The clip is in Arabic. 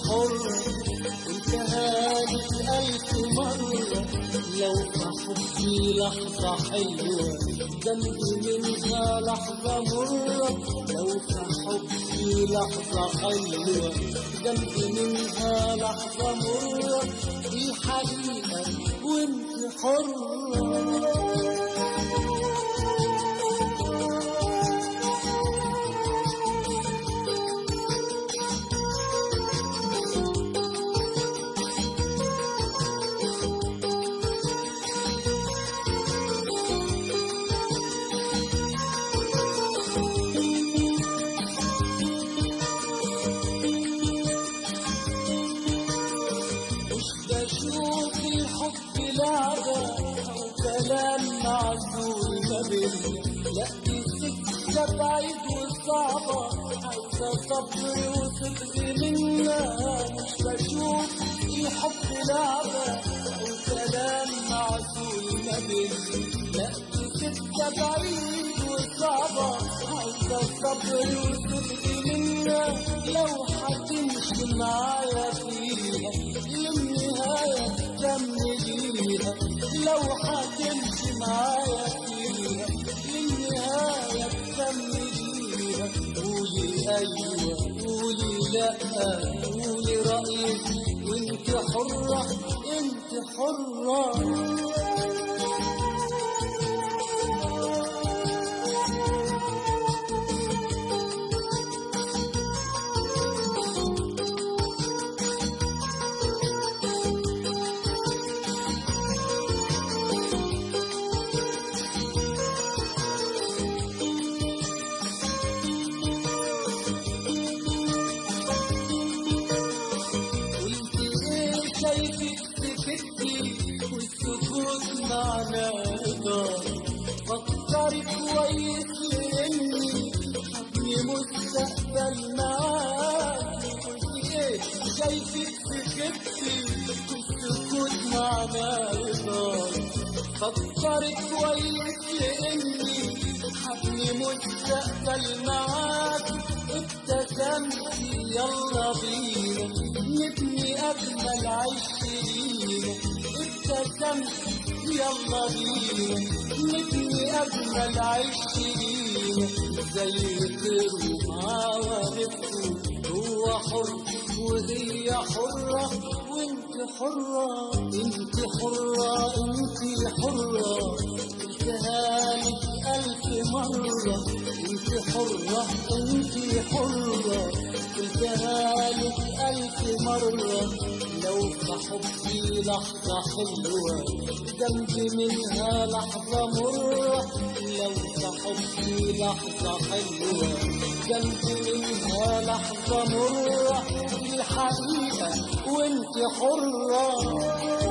حرة انت هانت ألف مرة لو بحبي لحظة حلوة جنبي منها لحظة مرة لو بحبي لحظة حلوة جنبي منها لحظة مرة دي حقيقة وانت حرة بشوف الحب لعبة أو كلام معزول ما بينا لا دي سكة بعيد وصعبة عايزة صبر وصدق منا مش بشوف الحب لعبة أو كلام معزول ما بينا لا دي سكة بعيد وصعبة عايزة صبر وصدق منا لو هتمشي معايا فيها للنهاية كمليها لو هتمشي معايا فيها للنهاية كمليها قولي أيوة قولي لأ قولي رأيك وانت حرة انت حرة شايفك سكتي والسكوت معناه رضا فكري كويس لاني حبني مستقبل معاكي قلتي ايه شايفك سكتي والسكوت معناه رضا فكري كويس لاني حبني مستقبل معاكي ابتسمتي يلا بينا نبني أجمل عشرين ابتسمتي يلا بينا نبني أجمل عشرين زي طير وعوارفه هو حر وهي حرة وانت حرة انت حرة انت حرة انتهالك ألف مرة انت حرة انت حرة انتهالك ألف مرة لو بحبي لحظة حلوة جنبي منها لحظة مرة لو بحبي لحظة حلوة جنبي منها لحظة مرة دي حقيقة وانت حرة